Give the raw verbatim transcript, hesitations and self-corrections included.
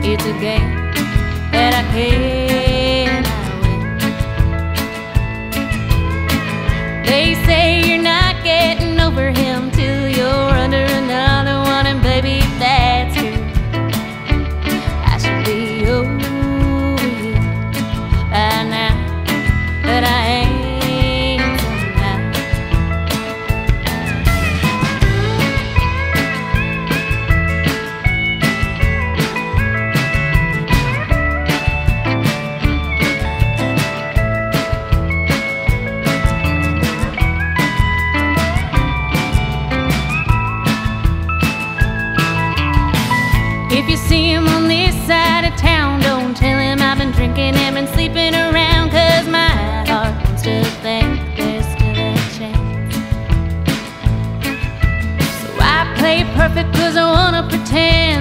It's a game that I cannot win. They say you're not getting over him till you're under another one, and baby, if that's true, I should be over you by now, but I ain't somehow. If you see him on this side of town, don't tell him I've been drinking and been sleeping around, 'cause my heart wants to think there's still a chance. So I play perfect 'cause I wanna pretend